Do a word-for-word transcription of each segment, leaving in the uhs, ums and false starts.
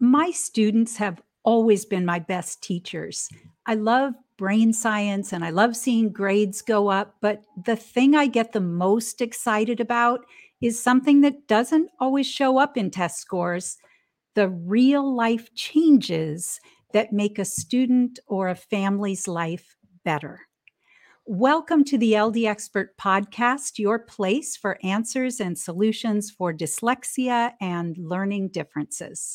My students have always been my best teachers. I love brain science and I love seeing grades go up, but the thing I get the most excited about is something that doesn't always show up in test scores: the real life changes that make a student or a family's life better. Welcome to the L D Expert Podcast, your place for answers and solutions for dyslexia and learning differences.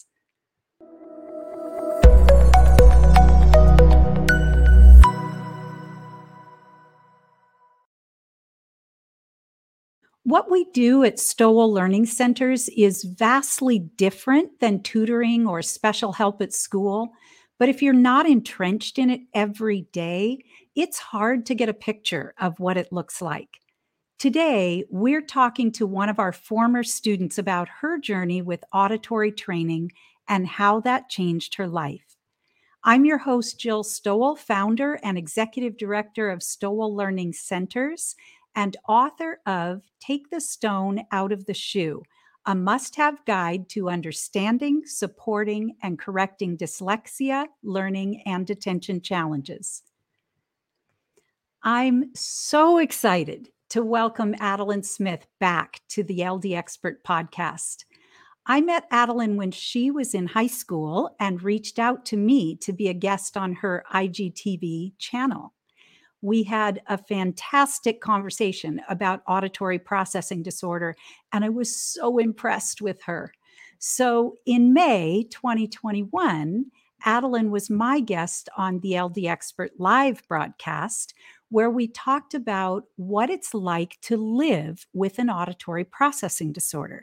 What we do at Stowell Learning Centers is vastly different than tutoring or special help at school. But if you're not entrenched in it every day, it's hard to get a picture of what it looks like. Today, we're talking to one of our former students about her journey with auditory training and how that changed her life. I'm your host, Jill Stowell, founder and executive director of Stowell Learning Centers and author of Take the Stone Out of the Shoe, a must-have guide to understanding, supporting, and correcting dyslexia, learning, and attention challenges. I'm so excited to welcome Adeline Smith back to the L D Expert Podcast. I met Adeline when she was in high school and reached out to me to be a guest on her I G T V channel. We had a fantastic conversation about auditory processing disorder, and I was so impressed with her. So in May twenty twenty-one, Adeline was my guest on the L D Expert live broadcast, where we talked about what it's like to live with an auditory processing disorder.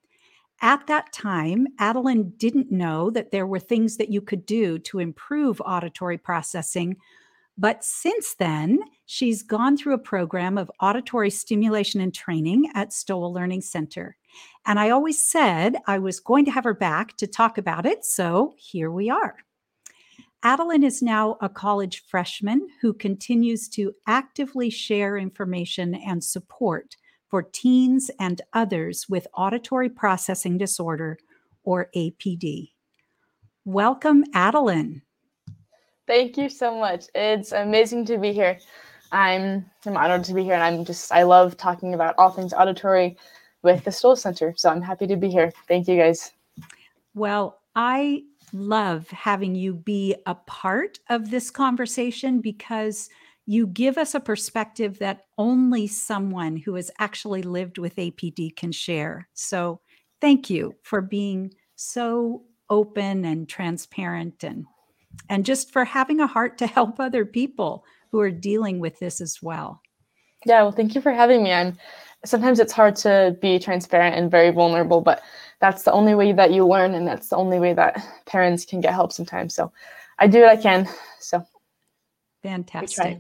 At that time, Adeline didn't know that there were things that you could do to improve auditory processing. But since then, she's gone through a program of auditory stimulation and training at Stowell Learning Center. And I always said I was going to have her back to talk about it, so here we are. Adeline is now a college freshman who continues to actively share information and support for teens and others with auditory processing disorder, or A P D. Welcome, Adeline. Thank you so much. It's amazing to be here. I'm, I'm honored to be here, and I'm just, I love talking about all things auditory with the Stowell Center, so I'm happy to be here. Thank you, guys. Well, I love having you be a part of this conversation because you give us a perspective that only someone who has actually lived with A P D can share. So thank you for being so open and transparent and and just for having a heart to help other people who are dealing with this as well. Yeah, well, thank you for having me. I'm sometimes it's hard to be transparent and very vulnerable, but that's the only way that you learn, and that's the only way that parents can get help sometimes. So I do what I can. So fantastic.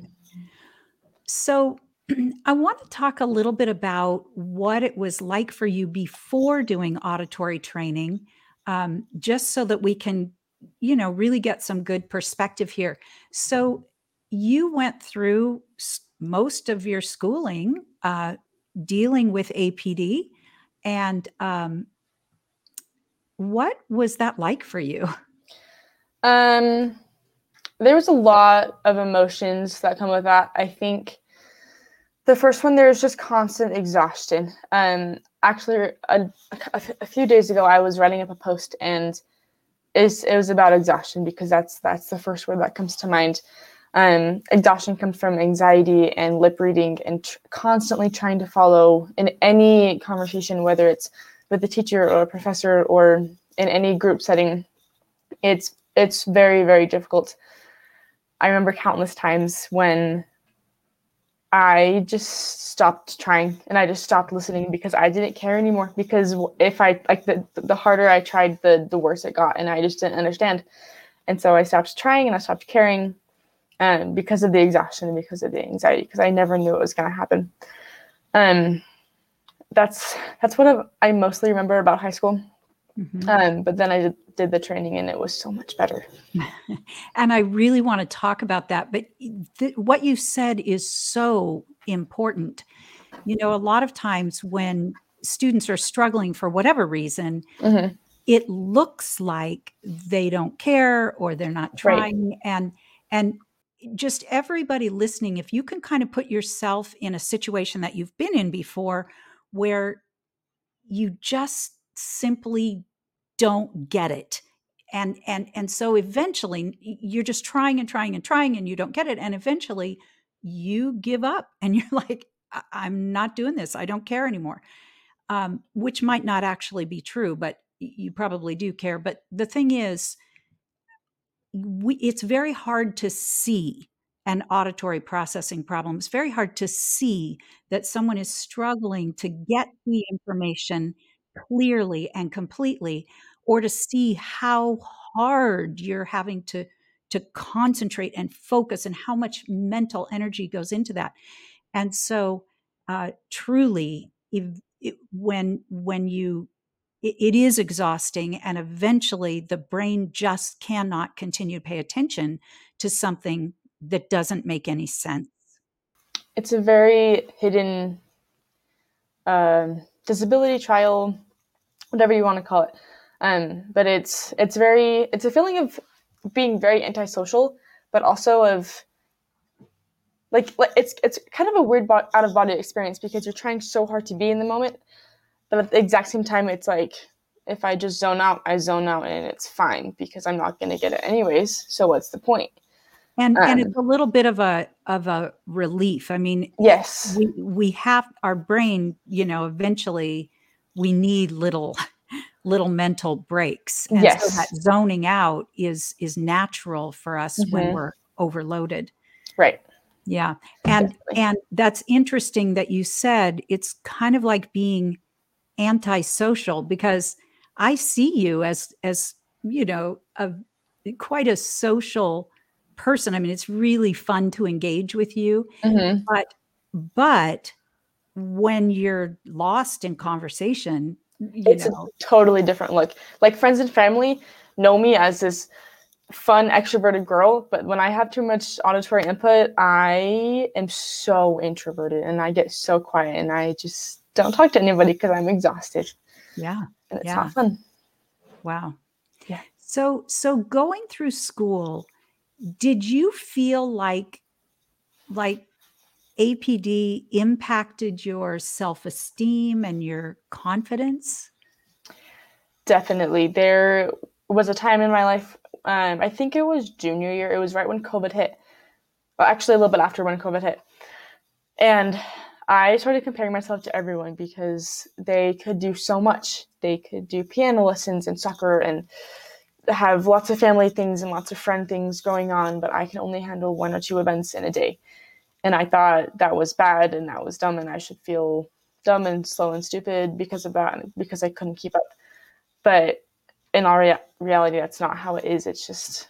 So I want to talk a little bit about what it was like for you before doing auditory training, um, just so that we can, you know, really get some good perspective here. So you went through most of your schooling uh, dealing with A P D, and um, what was that like for you? Um, there was a lot of emotions that come with that. I think the first one, there was just constant exhaustion. Um, actually, a, a, a few days ago, I was writing up a post, and it's, it was about exhaustion because that's that's the first word that comes to mind. Um, exhaustion comes from anxiety and lip reading and tr- constantly trying to follow in any conversation, whether it's with a teacher or a professor or in any group setting. It's it's very, very difficult. I remember countless times when I just stopped trying and I just stopped listening because I didn't care anymore. Because if I, like the, the harder I tried, the, the worse it got. And I just didn't understand. And so I stopped trying and I stopped caring um, because of the exhaustion and because of the anxiety, because I never knew it was going to happen. Um, that's, that's what I mostly remember about high school. Mm-hmm. Um, but then I did, did the training and it was so much better. And I really want to talk about that. But th- what you said is so important. You know, a lot of times when students are struggling for whatever reason, mm-hmm. it looks like they don't care or they're not Right. trying. And and just everybody listening, if you can kind of put yourself in a situation that you've been in before where you just simply don't get it. And and and so eventually you're just trying and trying and trying and you don't get it. And eventually you give up and you're like, I- I'm not doing this. I don't care anymore. Um, which might not actually be true, but you probably do care. But the thing is, we, it's very hard to see an auditory processing problem. It's very hard to see that someone is struggling to get the information clearly and completely, or to see how hard you're having to to concentrate and focus and how much mental energy goes into that. And so, uh, truly, if, it, when when you it, it is exhausting, and eventually the brain just cannot continue to pay attention to something that doesn't make any sense. It's a very hidden um, disability trial, whatever you want to call it. Um, but it's it's very it's a feeling of being very antisocial, but also of like, like it's it's kind of a weird bo- out of body experience because you're trying so hard to be in the moment, but at the exact same time, it's like if I just zone out, I zone out, and it's fine because I'm not going to get it anyways. So what's the point? And and Um, it's a little bit of a of a relief. I mean, yes, we we have our brain, you know, eventually we need little little mental breaks. And so that yes, zoning out is is natural for us when hmm we're overloaded. right, Yeah. And definitely. and that's interesting that you said it's kind of like being antisocial, because I see you as as, you know, a quite a social person. I mean, it's really fun to engage with you, hmm but but when you're lost in conversation, you It's a know, totally different look. Like friends and family know me as this fun, extroverted girl, but when I have too much auditory input, I am so introverted and I get so quiet and I just don't talk to anybody because I'm exhausted yeah. and it's Yeah. not fun. Wow. Yeah. So so going through school, did you feel like like A P D impacted your self-esteem and your confidence? Definitely. There was a time in my life, um, I think it was junior year, it was right when COVID hit. Well, actually, a little bit after when COVID hit. And I started comparing myself to everyone because they could do so much. They could do piano lessons and soccer and have lots of family things and lots of friend things going on, but I can only handle one or two events in a day. And I thought that was bad and that was dumb and I should feel dumb and slow and stupid because of that, because I couldn't keep up. But in all rea- reality, that's not how it is. It's just,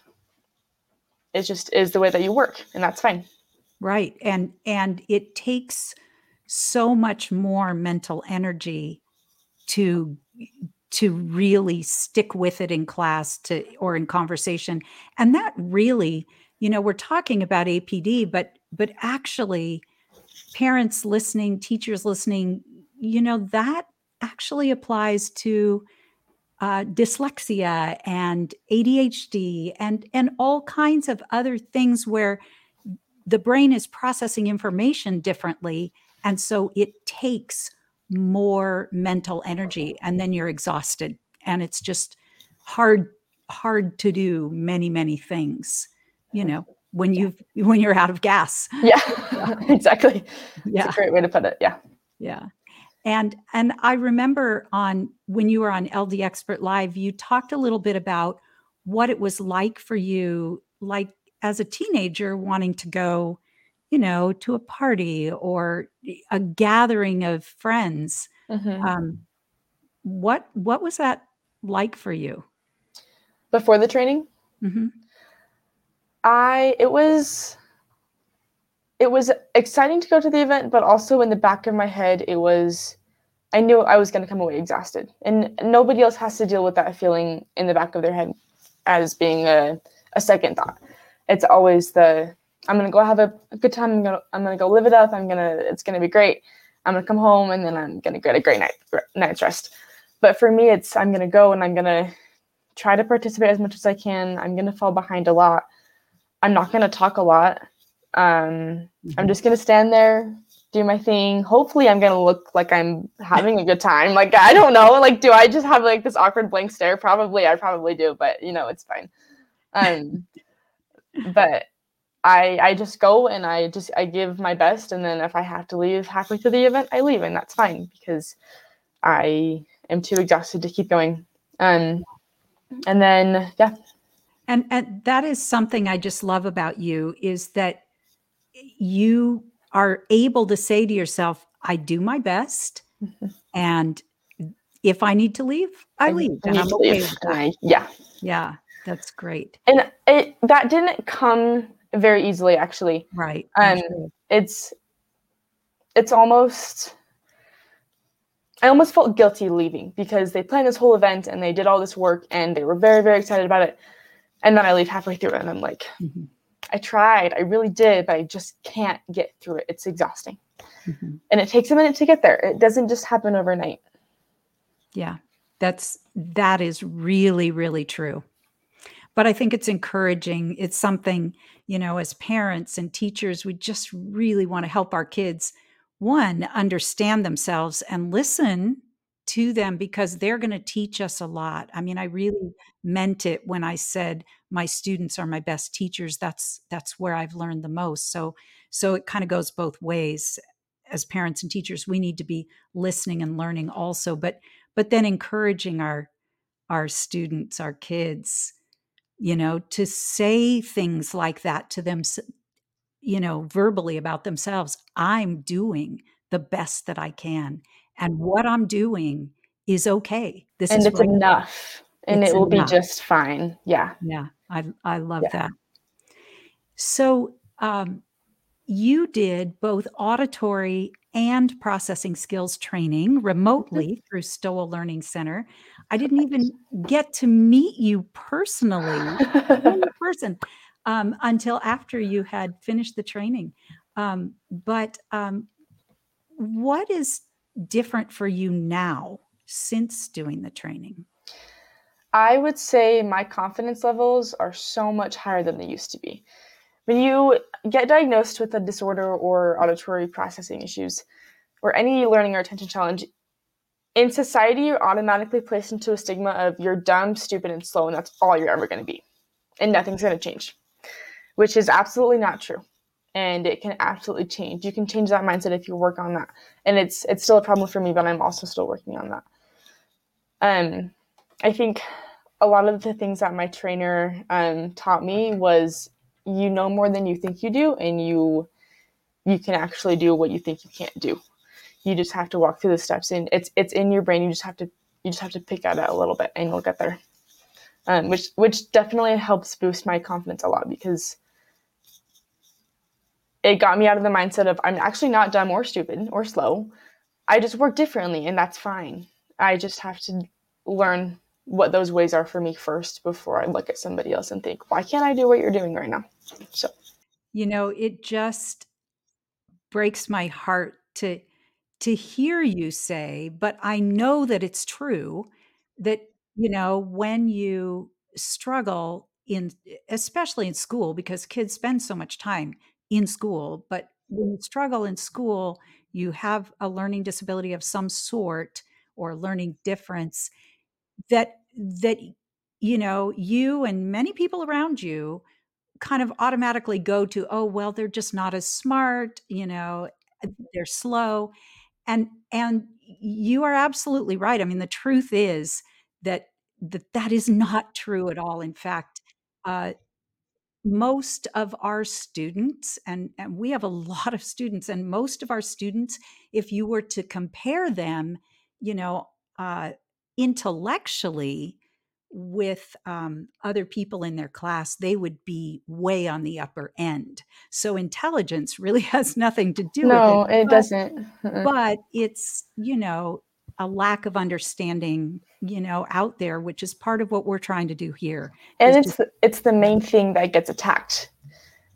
it just is the way that you work, and that's fine. Right. And and it takes so much more mental energy to to really stick with it in class, to or in conversation. And that really, you know, we're talking about A P D, but but actually parents listening, teachers listening, you know, that actually applies to uh, dyslexia and A D H D and and all kinds of other things where the brain is processing information differently, and so it takes more mental energy, and then you're exhausted, and it's just hard hard to do many many things, you know, when Yeah. you when you're out of gas. Yeah, exactly. It's a Yeah. great way to put it. Yeah. Yeah. And and I remember on when you were on L D Expert Live, you talked a little bit about what it was like for you, like as a teenager wanting to go, you know, to a party or a gathering of friends. hmm Um, what what was that like for you? Before the training, Mhm. I it was it was exciting to go to the event, but also in the back of my head, it was I knew I was going to come away exhausted, and nobody else has to deal with that feeling in the back of their head as being a, a second thought. It's always the I'm gonna go have a, a good time. I'm gonna I'm gonna go live it up. I'm gonna it's gonna be great. I'm gonna come home and then I'm gonna get a great night night's rest. but for me, it's, I'm going to go and I'm going to try to participate as much as I can. I'm going to fall behind a lot. I'm not going to talk a lot. Um, mm-hmm. I'm just going to stand there, do my thing. Hopefully I'm going to look like I'm having a good time. Like, I don't know. Like, do I just have like this awkward blank stare? Probably. I probably do, but you know, it's fine. Um, but I, I just go and I just, I give my best. And then if I have to leave halfway through the event, I leave, and that's fine because I am too exhausted to keep going. Um, and then, yeah. And, and that is something I just love about you, is that you are able to say to yourself, I do my best. Mm-hmm. And if I need to leave, I, I leave. And I'm okay with that. I, yeah. Yeah. That's great. And it, that didn't come very easily, actually. Right. Um, sure. It's, it's almost, I almost felt guilty leaving because they planned this whole event and they did all this work and they were very, very excited about it. And then I leave halfway through it and I'm like, mm-hmm. I tried, I really did, but I just can't get through it. It's exhausting. Mm-hmm. And it takes a minute to get there. It doesn't just happen overnight. Yeah, that's, that is really, really true. But I think it's encouraging. It's something, you know, as parents and teachers, we just really want to help our kids, one, understand themselves and listen to them, because they're going to teach us a lot. I mean, I really meant it when I said my students are my best teachers. That's, that's where I've learned the most. So, so it kind of goes both ways. As parents and teachers, we need to be listening and learning also, but, but then encouraging our, our students, our kids, you know, to say things like that to them, you know, verbally about themselves. I'm doing the best that I can. And what I'm doing is okay. This and is it's right. enough. And it's it will enough. be just fine. Yeah. Yeah. I, I love yeah. that. So um, you did both auditory and processing skills training remotely mm-hmm. through Stoll Learning Center. I didn't even get to meet you personally in person um, until after you had finished the training. Um, but um, what is different for you now since doing the training? I would say my confidence levels are so much higher than they used to be. When you get diagnosed with a disorder or auditory processing issues or any learning or attention challenge, in society, you're automatically placed into a stigma of you're dumb, stupid, and slow, and that's all you're ever going to be. And nothing's going to change, which is absolutely not true. And it can absolutely change. You can change that mindset if you work on that. And it's it's still a problem for me, but I'm also still working on that. Um, I think a lot of the things that my trainer um, taught me was you know more than you think you do, and you you can actually do what you think you can't do. You just have to walk through the steps, and it's it's in your brain. You just have to you just have to pick at it a little bit, and you'll get there. Um, which which definitely helps boost my confidence a lot, because it got me out of the mindset of I'm actually not dumb or stupid or slow. I just work differently, and that's fine. I just have to learn what those ways are for me first before I look at somebody else and think, why can't I do what you're doing right now? So, you know, it just breaks my heart to to hear you say, but I know that it's true that, you know, when you struggle in, especially in school, because kids spend so much time in school, but when you struggle in school, you have a learning disability of some sort or learning difference, that, that, you know, you and many people around you kind of automatically go to, oh, well, they're just not as smart, you know, they're slow. And, and you are absolutely right. I mean, the truth is that that, that is not true at all. In fact, uh, most of our students, and, and we have a lot of students, and most of our students, if you were to compare them, you know, uh, intellectually with um, other people in their class, they would be way on the upper end. So intelligence really has nothing to do no, with it. it but, doesn't. but it's, you know, a lack of understanding, you know, out there, which is part of what we're trying to do here. And it's just, the, it's the main thing that gets attacked.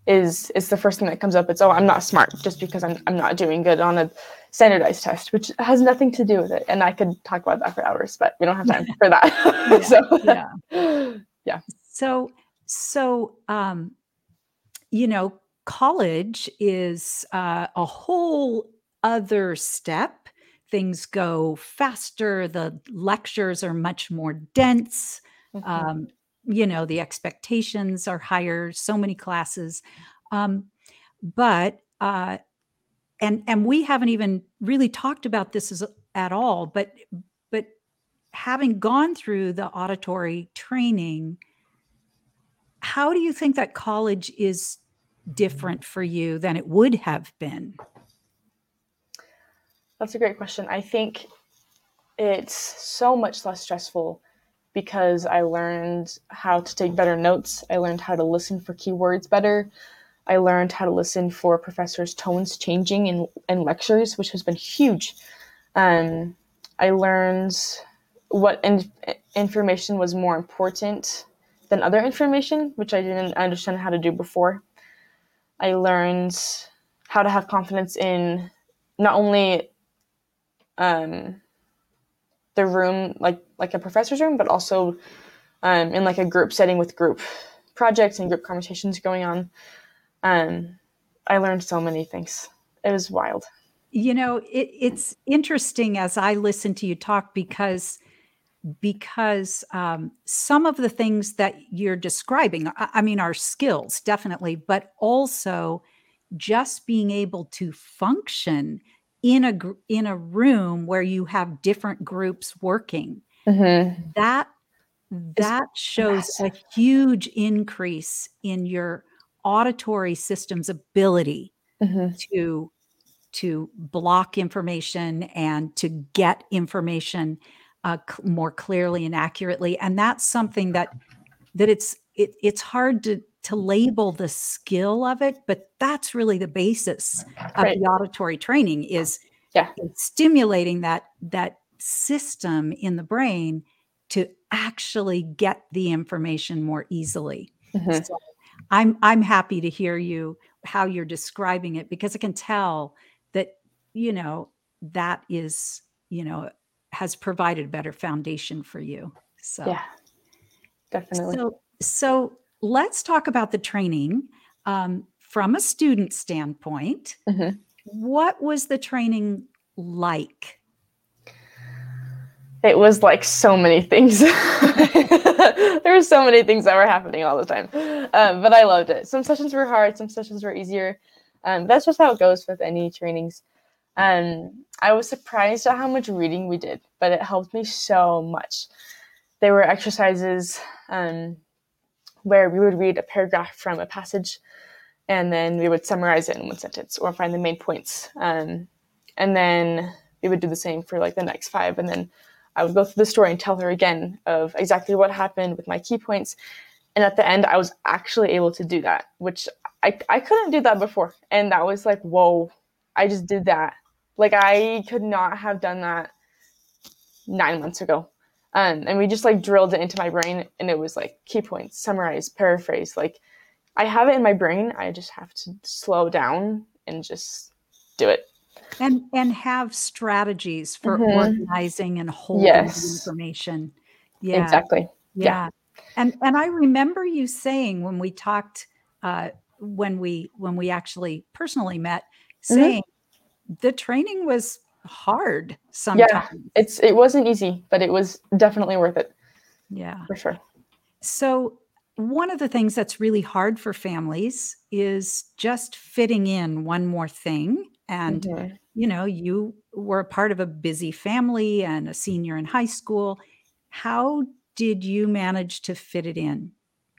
is is the first thing that comes up. It's, oh, I'm not smart just because I'm I'm not doing good on a standardized test, which has nothing to do with it. And I could talk about that for hours, but we don't have time for that. Yeah, so yeah. yeah. So, so, um, you know, college is uh, a whole other step. Things go faster. The lectures are much more dense. Mm-hmm. Um, you know, the expectations are higher. So many classes, um, but uh, and and we haven't even really talked about this as, at all. But but having gone through the auditory training, how do you think that college is different for you than it would have been? That's a great question. I think it's so much less stressful because I learned how to take better notes. I learned how to listen for keywords better. I learned how to listen for professors' tones changing in, in lectures, which has been huge. Um, I learned what in, information was more important than other information, which I didn't understand how to do before. I learned how to have confidence in not only um, the room, like like a professor's room, but also um, in like a group setting with group projects and group conversations going on. Um, I learned so many things. It was wild. You know, it, it's interesting as I listen to you talk because because um, some of the things that you're describing, I, I mean, are skills definitely, but also just being able to function in a gr- in a room where you have different groups working. Mm-hmm. That It's that shows a massive. huge increase in your auditory system's ability Mm-hmm. to to block information and to get information uh, c- more clearly and accurately. And that's something that that it's it, it's hard to to label the skill of it, but that's really the basis of Right. the auditory training is, Yeah. is stimulating that that system in the brain to actually get the information more easily. Mm-hmm. So I'm I'm happy to hear you how you're describing it because I can tell that, you know, that is, you know, has provided a better foundation for you. So Yeah, definitely. so so let's talk about the training um, from a student standpoint. Mm-hmm. What was the training like? It was like so many things. There were so many things that were happening all the time. Um, but I loved it. Some sessions were hard, some sessions were easier. Um, that's just how it goes with any trainings. Um, I was surprised at how much reading we did, but it helped me so much. There were exercises um, where we would read a paragraph from a passage and then we would summarize it in one sentence or find the main points. Um, and then we would do the same for like the next five. And then I would go through the story and tell her again of exactly what happened with my key points. And at the end, I was actually able to do that, which I, I couldn't do that before. And that was like, whoa, I just did that. Like I could not have done that nine months ago. Um, and we just like drilled it into my brain and it was like key points, summarize, paraphrase. Like I have it in my brain. I just have to slow down and just do it. And and have strategies for Mm-hmm. organizing and holding the Yes, information. Yeah. exactly. Yeah. Yeah. And and I remember you saying when we talked uh when we when we actually personally met, Mm-hmm. saying the training was hard Yeah. sometimes. It's it wasn't easy, but it was definitely worth it Yeah. for sure. So one of the things that's really hard for families is just fitting in one more thing. And, Mm-hmm. you know, you were a part of a busy family and a senior in high school. How did you manage to fit it in?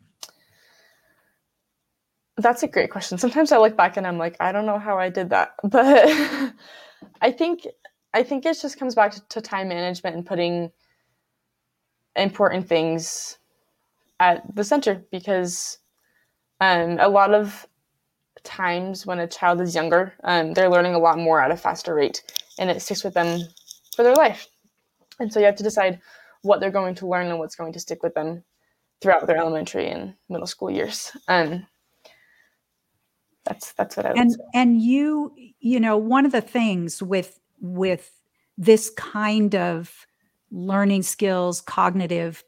That's a great question. Sometimes I look back and I'm like, I don't know how I did that, but I think I think it just comes back to, to time management and putting important things at the center because um, a lot of times when a child is younger, um, they're learning a lot more at a faster rate and it sticks with them for their life. And so you have to decide what they're going to learn and what's going to stick with them throughout their elementary and middle school years. Um, That's that's what I would And say. and you, you know, one of the things with with this kind of learning skills, cognitive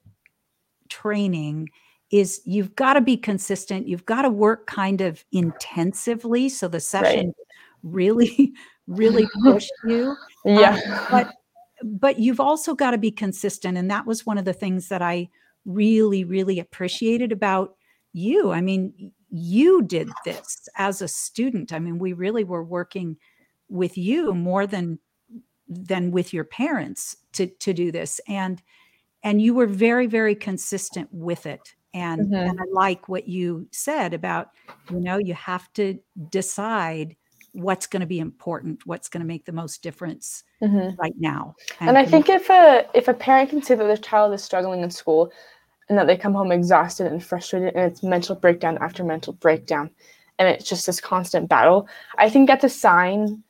training is you've got to be consistent. You've got to work kind of intensively so the Right. session really, really push you. Um, but Yeah. but you've also got to be consistent. And that was one of the things that I really, really appreciated about you. I mean, y- you did this as a student. I mean, we really were working with you more than than with your parents to to do this. And and you were very, very consistent with it. And and hmm I like what you said about, you know, you have to decide what's going to be important, what's going to make the most difference hmm right now. And And I commit. think if a if a parent can see that their child is struggling in school and that they come home exhausted and frustrated and it's mental breakdown after mental breakdown and it's just this constant battle, I think that's a sign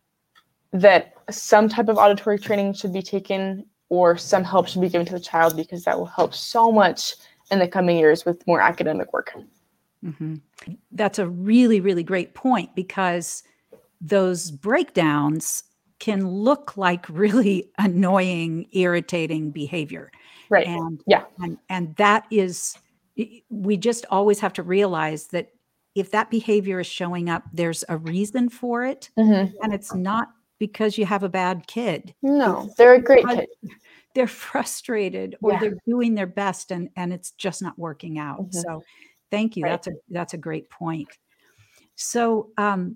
that some type of auditory training should be taken or some help should be given to the child, because that will help so much in the coming years with more academic work. Mhm. That's a really, really great point, because those breakdowns can look like really annoying, irritating behavior. Right. And Yeah. and and that is i- we just always have to realize that if that behavior is showing up, there's a reason for it. hmm And it's not because you have a bad kid. No, It's they're a great because kid. they're frustrated or Yeah. they're doing their best and and it's just not working out. hmm So thank you. Right. That's a that's a great point. So um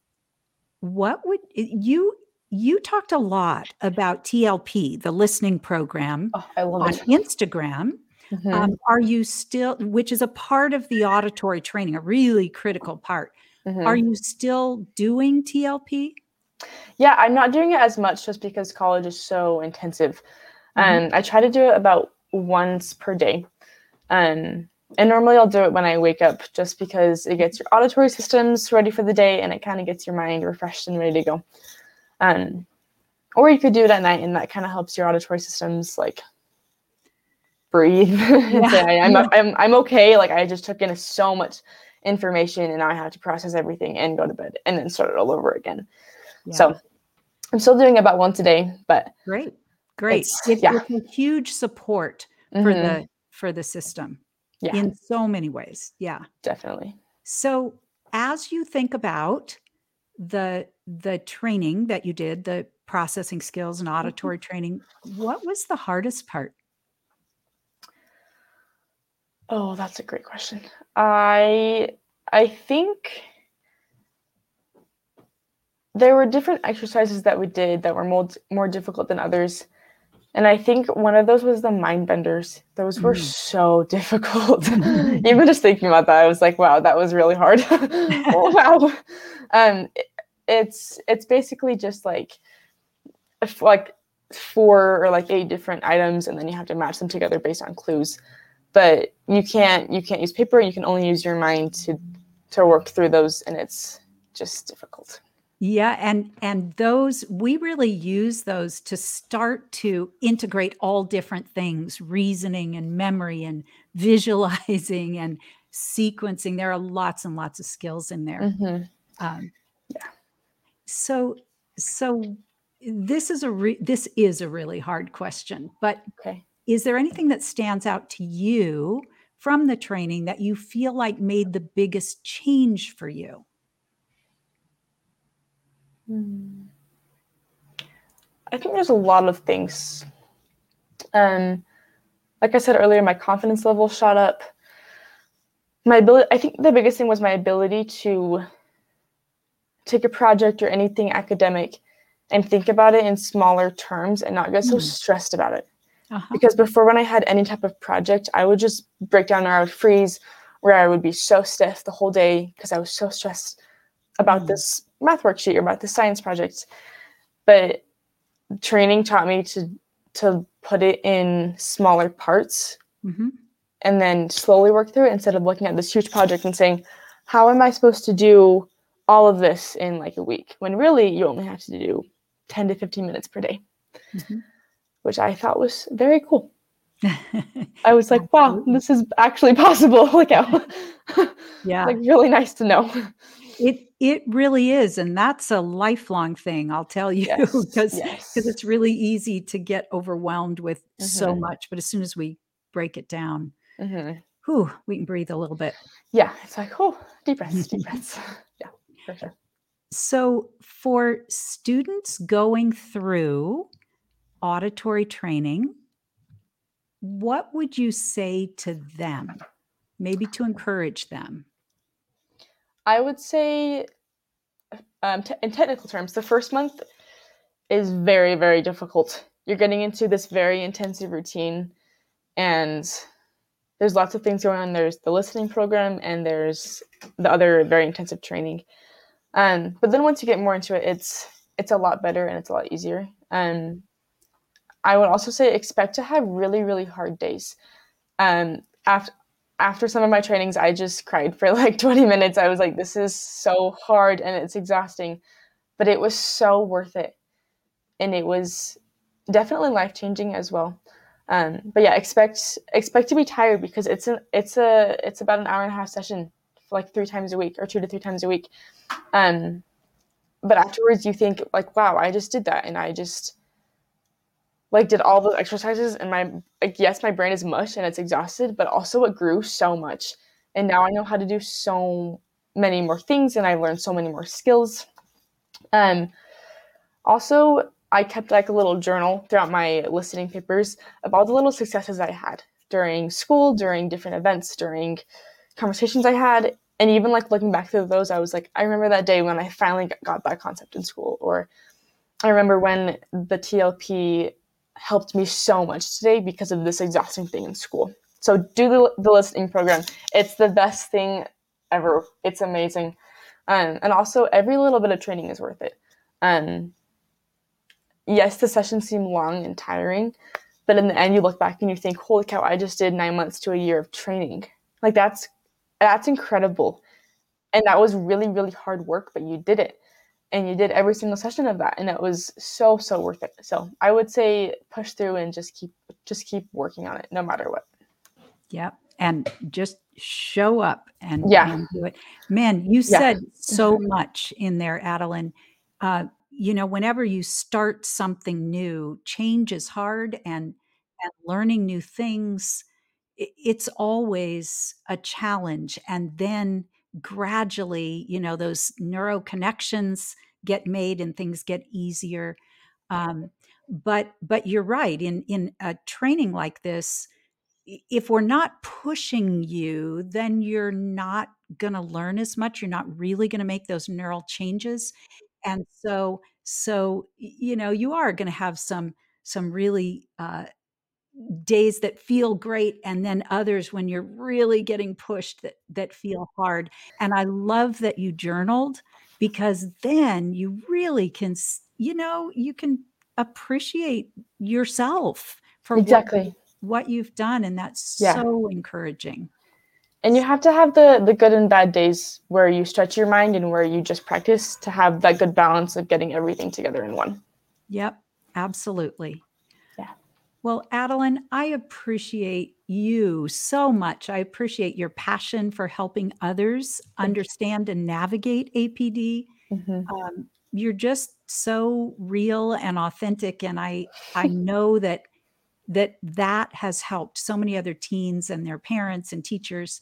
what would you you talked a lot about T L P, the listening program Oh, I love on it. Instagram. hmm Um, are you still, which is a part of the auditory training, a really critical part. Are hmm you still doing T L P? Yeah, I'm not doing it as much just because college is so intensive. Mhm. Um, I try to do it about once per day. Um, and normally I'll do it when I wake up just because it gets your auditory systems ready for the day and it kind of gets your mind refreshed and ready to go. Um, or you could do it at night and that kind of helps your auditory systems like breathe and say, Yeah, I, I'm, yeah, I'm, I'm okay. Like I just took in so much information and now I have to process everything and go to bed and then start it all over again. yeah. So I'm still doing about once a day, but Great, great. it's, It, yeah. it's a huge support for hmm the for the system Yeah, in so many ways. Yeah. definitely. So as you think about the the training that you did, the processing skills and auditory training, what was the hardest part? Oh, that's a great question. I I think there were different exercises that we did that were more more difficult than others. And I think one of those was the mind benders. Those were Mm. so difficult. Even just thinking about that, I was like, wow, that was really hard. Oh, wow. Um, it- it's it's basically just like if like four or like eight different items, and then you have to match them together based on clues. But you can't you can't use paper. You can only use your mind to to work through those, and it's just difficult. Yeah, and and those we really use those to start to integrate all different things, reasoning and memory and visualizing and sequencing. There are lots and lots of skills in there. hmm Um, Yeah. so so this is a re- this is a really hard question, but Okay. is there anything that stands out to you from the training that you feel like made the biggest change for you? Hmm. I think there's a lot of things. Um, like I said earlier, my confidence level shot up. My ability, I think the biggest thing was my ability to take a project or anything academic and think about it in smaller terms and not get so Mm. stressed about it. Uh-huh. Because before, when I had any type of project, I would just break down or I would freeze, where I would be so stiff the whole day because I was so stressed about Mm. this math worksheet or about this science project. But training taught me to to put it in smaller parts Mhm. and then slowly work through it instead of looking at this huge project and saying, how am I supposed to do all of this in like a week? When really you only have to do ten to fifteen minutes per day, Mhm. which I thought was very cool. I was like, wow, Absolutely. this is actually possible. Like, how, Yeah. like really nice to know. It it really is, and that's a lifelong thing, I'll tell you, Yes, 'cause 'cause yes. it's really easy to get overwhelmed with so Mhm, much, but as soon as we break it down, mhm. whew, we can breathe a little bit. Yeah, it's like, oh, deep breaths, deep breaths." Yeah, for sure. So, for students going through auditory training, what would you say to them? Maybe to encourage them? I would say, um, te in technical terms, the first month is very, very difficult. You're getting into this very intensive routine, and there's lots of things going on. There's the listening program, and there's the other very intensive training. Um, but then once you get more into it, it's it's a lot better and it's a lot easier. Um, I would also say expect to have really, really hard days. Um, after after some of my trainings, I just cried for like twenty minutes. I was like, this is so hard and it's exhausting, but it was so worth it. And it was definitely life changing as well. Um, but yeah, expect expect to be tired because it's an it's a it's about an hour and a half session, for like three times a week or two to three times a week. Um, but afterwards, you think like, wow, I just did that, and I just like did all those exercises, and my like yes, my brain is mush and it's exhausted, but also it grew so much, and now I know how to do so many more things, and I learned so many more skills. Um, Also, I kept like a little journal throughout my listening papers of all the little successes I had during school, during different events, during conversations I had. And even like looking back through those, I was like, I remember that day when I finally got that concept in school. Or I remember when the T L P helped me so much today because of this exhausting thing in school. So do the, the listening program. It's the best thing ever. It's amazing. Um, and also, every little bit of training is worth it. Um, yes, the sessions seem long and tiring, but in the end, you look back and you think, "Holy cow! I just did nine months to a year of training. Like that's that's incredible, and that was really really hard work, but you did it, and you did every single session of that, and it was so so worth it." So I would say push through and just keep just keep working on it, no matter what. Yep, and just show up and Yeah, and do it. Man, you yeah, said so much in there, Adeline. Uh, you know, whenever you start something new, change is hard and and learning new things, I it's always a challenge, and then gradually, you know, those neuro connections get made and things get easier. Um, but but you're right, in in a training like this, if we're not pushing you, then you're not going to learn as much. You're not really going to make those neural changes. And so, so, you know, you are going to have some, some really, uh, days that feel great and then others when you're really getting pushed that that feel hard. And I love that you journaled because then you really can, s- you know, you can appreciate yourself for what exactly. what you've done, and that's Yeah. so encouraging. And you have to have the the good and bad days where you stretch your mind and where you just practice to have that good balance of getting everything together in one. Yep, absolutely. Yeah. Well, Adeline, I appreciate you so much. I appreciate your passion for helping others Thank understand and navigate A P D. you. Mhm. Um, you're just so real and authentic, and I I know that that that has helped so many other teens and their parents and teachers.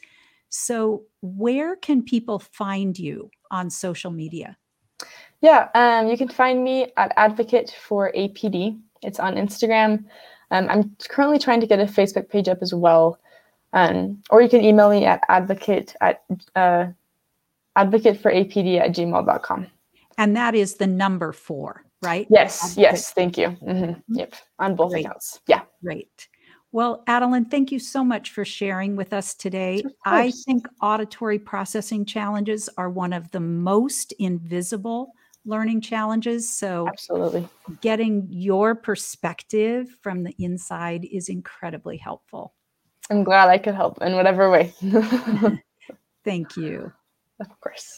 So, where can people find you on social media? Yeah, um, you can find me at Advocate for A P D. It's on Instagram. Um, I'm currently trying to get a Facebook page up as well. Um, or you can email me at advocate at uh, advocate for A P D at gmail dot com. And that is the number four, right? Yes, Advocate. yes, thank you. hmm Mhm. Yep, on both Great. accounts. Yeah, Great. Well, Adeline, thank you so much for sharing with us today. of I course. think auditory processing challenges are one of the most invisible learning challenges. So, Absolutely. getting your perspective from the inside is incredibly helpful. I'm glad I could help in whatever way. Thank you. Of course.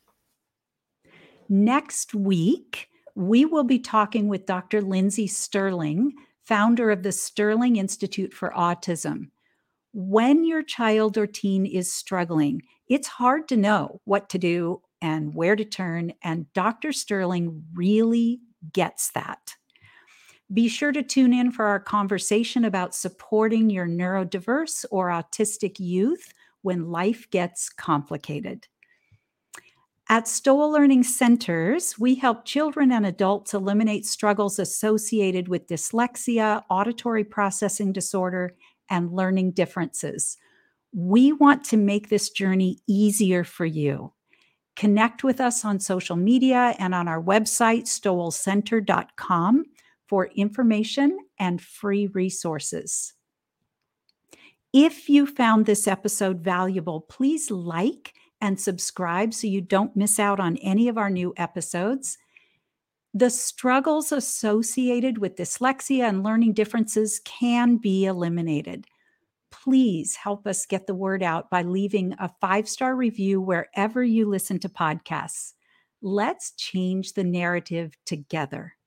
Next week, we will be talking with Doctor Lindsay Sterling, founder of the Sterling Institute for Autism. When your child or teen is struggling, it's hard to know what to do and where to turn, and Doctor Sterling really gets that. Be sure to tune in for our conversation about supporting your neurodiverse or autistic youth when life gets complicated. At Stoll Learning Centers, we help children and adults eliminate struggles associated with dyslexia, auditory processing disorder, and learning differences. We want to make this journey easier for you. Connect with us on social media and on our website, stowell center dot com, for information and free resources. If you found this episode valuable, please like and subscribe so you don't miss out on any of our new episodes. The struggles associated with dyslexia and learning differences can be eliminated. Please help us get the word out by leaving a five-star review wherever you listen to podcasts. Let's change the narrative together.